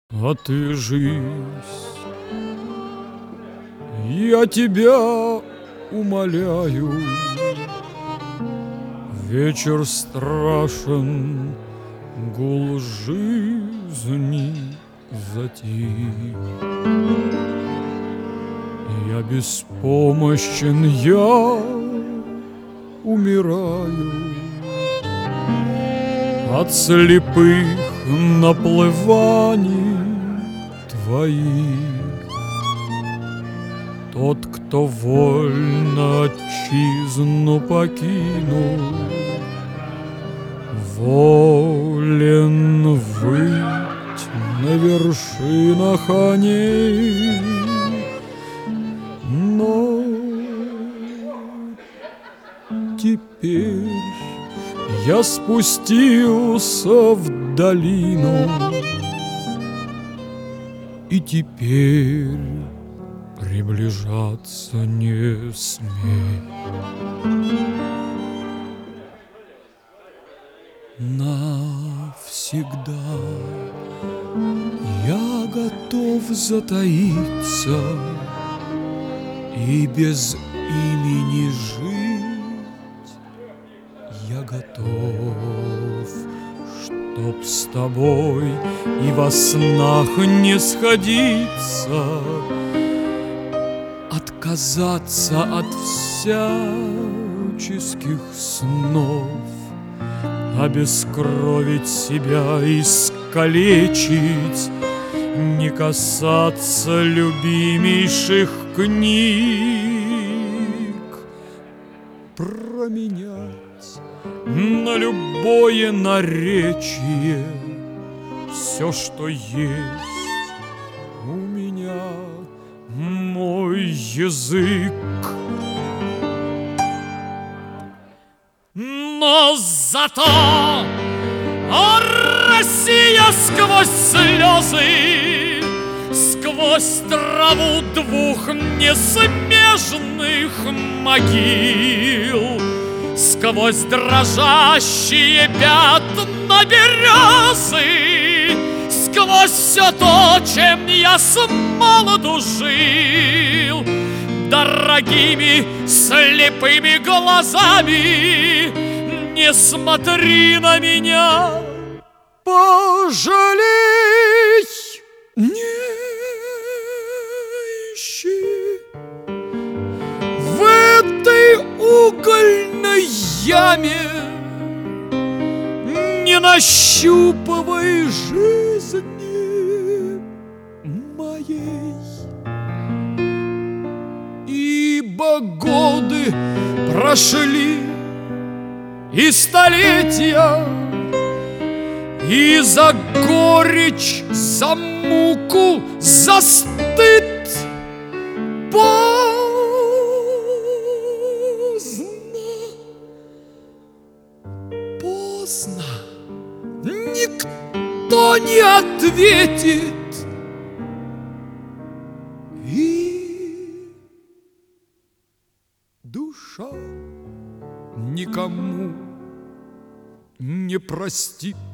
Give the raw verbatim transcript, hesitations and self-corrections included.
Отвяжись, я тебя умоляю. Вечер страшен, гул жизни затих. Я беспомощен, я умираю от слепых наплываний твоих. Тот, кто вольно отчизну покинул, волен выть на вершинах они. Но теперь я спустился в долину, и теперь приближаться не смей. Навсегда я готов затаиться и без имени жить. Я готов, чтоб с тобой и во снах не сходиться, отказаться от всяческих снов, обескровить себя, искалечить, не касаться любимейших книг, променять на любое наречие все, что есть у меня, мой язык. Но зато, о, Россия, сквозь слезы, сквозь траву двух несмежных могил, сквозь дрожащие пятна березы, сквозь все то, чем я с молоду жил, дорогими слепыми глазами не смотри на меня, пожалей, не ищи в этой угольной яме, не нащупывай жизни моей. Ибо годы прошли, и столетия, и за горечь, за муку, за стыд поздно, поздно, никто не ответит. Душа никому не простит.